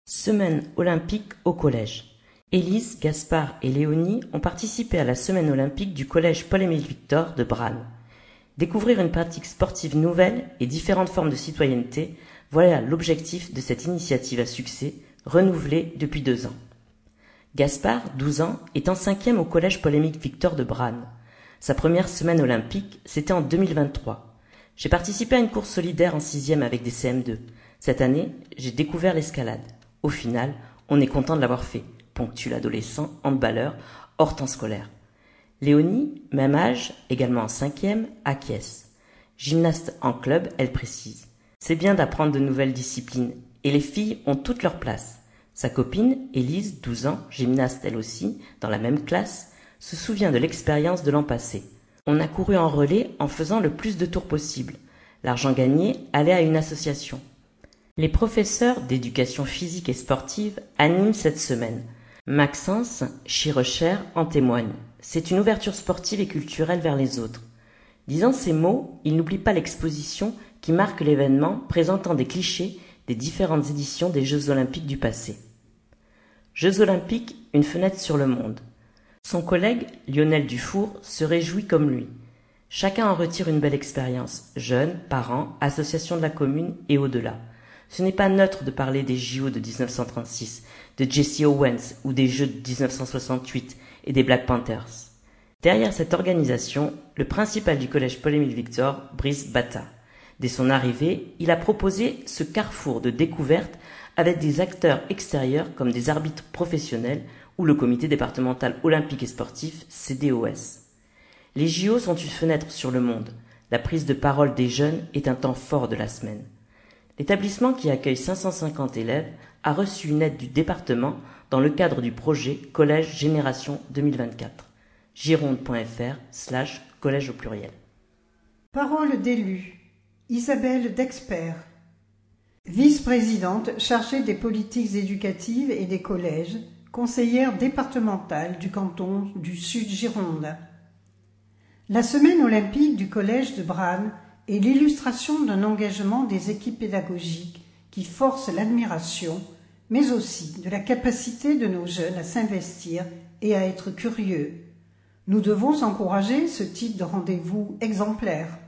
Semaine olympique au collège. Élise, Gaspard et Léonie ont participé à la semaine olympique du collège Paul-Émile Victor de Branne. Découvrir une pratique sportive nouvelle et différentes formes de citoyenneté, voilà l'objectif de cette initiative à succès, renouvelée depuis 2 ans. Gaspard, 12 ans, est en 5e au collège Paul-Émile Victor de Branne. Sa première semaine olympique, c'était en 2023. J'ai participé à une course solidaire en 6e avec des CM2. Cette année, j'ai découvert l'escalade. Au final, on est content de l'avoir fait, ponctue l'adolescent handballeur hors temps scolaire. Léonie, même âge, également en 5e, acquiesce. Gymnaste en club, elle précise. C'est bien d'apprendre de nouvelles disciplines, et les filles ont toute leur place. Sa copine, Élise, 12 ans, gymnaste elle aussi, dans la même classe, se souvient de l'expérience de l'an passé. On a couru en relais en faisant le plus de tours possible. L'argent gagné allait à une association. Les professeurs d'éducation physique et sportive animent cette semaine. Maxence Chirecher en témoigne. C'est une ouverture sportive et culturelle vers les autres. Disant ces mots, il n'oublie pas l'exposition qui marque l'événement présentant des clichés des différentes éditions des Jeux olympiques du passé. Jeux olympiques, une fenêtre sur le monde. Son collègue, Lionel Dufour, se réjouit comme lui. Chacun en retire une belle expérience, jeunes, parents, associations de la commune et au-delà. Ce n'est pas neutre de parler des JO de 1936, de Jesse Owens ou des Jeux de 1968 et des Black Panthers. Derrière cette organisation, le principal du collège Paul-Émile Victor, Brice Bata. Dès son arrivée, il a proposé ce carrefour de découverte avec des acteurs extérieurs comme des arbitres professionnels ou le comité départemental olympique et sportif CDOS. Les JO sont une fenêtre sur le monde. La prise de parole des jeunes est un temps fort de la semaine. L'établissement qui accueille 550 élèves a reçu une aide du département dans le cadre du projet Collège Génération 2024. gironde.fr/collège au pluriel. Parole d'élu. Isabelle Dexpert, vice-présidente chargée des politiques éducatives et des collèges, conseillère départementale du canton du Sud-Gironde. La semaine olympique du collège de Branne est l'illustration d'un engagement des équipes pédagogiques qui force l'admiration, mais aussi de la capacité de nos jeunes à s'investir et à être curieux. Nous devons encourager ce type de rendez-vous exemplaire.